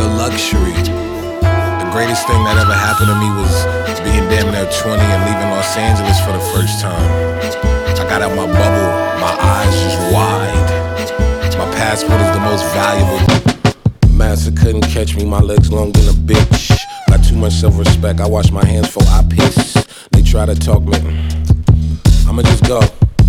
a luxury. The greatest thing that ever happened to me was being damn near 20 and leaving Los Angeles for the first time. I got out my bubble, my eyes just wide. My passport is the most valuable. Massa couldn't catch me, my legs long than a bitch. Got too much self-respect, I wash my hands before I piss. They try to talk me, I'ma just go.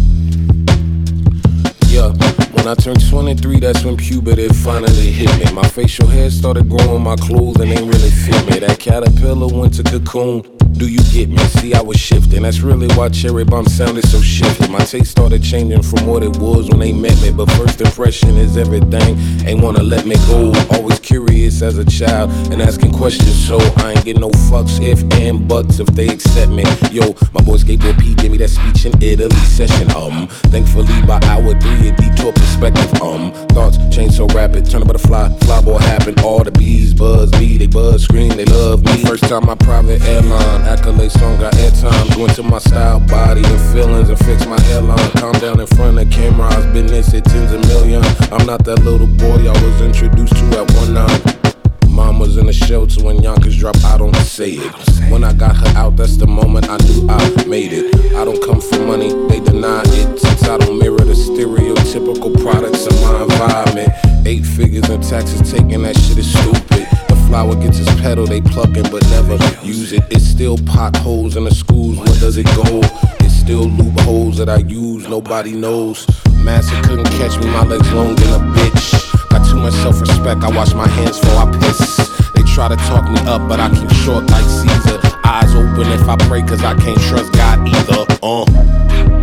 Yeah, when I turned 23, that's when puberty finally hit me. My facial hair started growing, my clothes and ain't really fit me. That caterpillar went to cocoon. Do you get me? See, I was shifting. That's really why Cherry Bomb sounded so shifty. My taste started changing from what it was when they met me. But first impression is everything. Ain't wanna let me go. Always curious as a child and asking questions. So I ain't getting no fucks, if and buts if they accept me. Yo, my boy Skateboard P gave me that speech in Italy session. Thankfully by hour 3 it detour perspective. Thoughts change so rapid. Turn a butterfly, flyboy happen. All the bees buzz me, they buzz scream, they love me. First time my private airline. Accolade song got airtime. Go into my style, body, and feelings and fix my hairline. Calm down in front of camera. I've been this at tens of millions. I'm not that little boy I was introduced to at 1-9. Mom was in the shelter when Yonkers dropped. I don't say it. When I got her out, that's the moment I knew I made it. I don't come for money, they deny it. Since I don't mirror the stereotypical products of my environment. 8 figures in taxes taking, that shit is stupid. Flower gets its petal, they pluckin' but never use it. It's still potholes in the schools, where does it go? It's still loopholes that I use, nobody knows. Massa couldn't catch me, my legs long than a bitch. Got too much self-respect, I wash my hands before I piss. They try to talk me up, but I keep short like Caesar. Eyes open if I pray, cause I can't trust God either.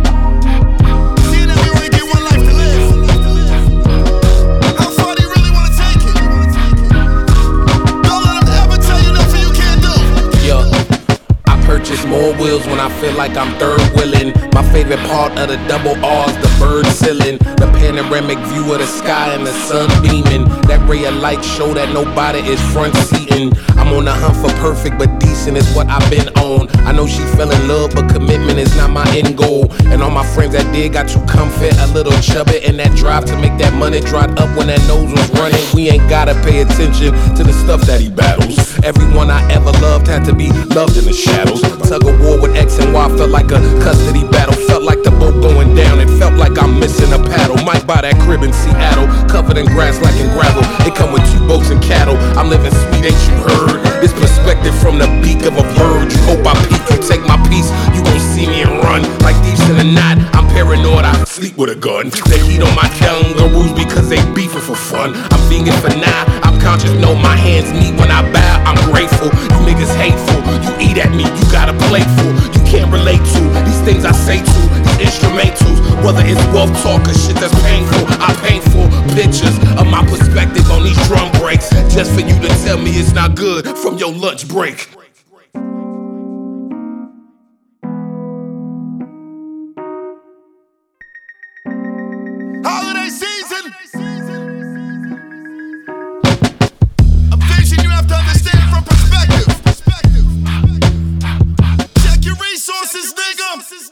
Purchase more wheels when I feel like I'm third wheeling. My favorite part of the double R's, the bird ceiling. The panoramic view of the sky and the sun beaming. That ray of light show that nobody is front seating. I'm on the hunt for perfect, but decent is what I've been on. I know she fell in love, but commitment is not my end goal. And all my friends that did got too comfy, a little chubby. And that drive to make that money dried up when that nose was running. We ain't gotta pay attention to the stuff that he battles. Everyone I ever loved had to be loved in the shadows. Tug of war with X and Y felt like a custody battle. Felt like the boat going down, it felt like I'm missing a paddle. Might buy that crib in Seattle, covered in grass like in gravel. It come with 2 boats and cattle, I'm living sweet, ain't you heard? This perspective from the beak of a bird. You hope I peek, you take my piece, you gon' see me and run. Like thieves in the night, I'm paranoid, I sleep with a gun. The heat on my kangaroos because they beefing for fun. I'm vegan for now, I'm conscious, know my hands meet when I bow. I'm grateful, you niggas hateful. You eat at me, you got a plateful. You can't relate to these things I say to these instrumentals. Whether it's wealth talk or shit that's painful, I painful pictures of my perspective on these drum breaks. Just for you to tell me it's not good from your lunch break.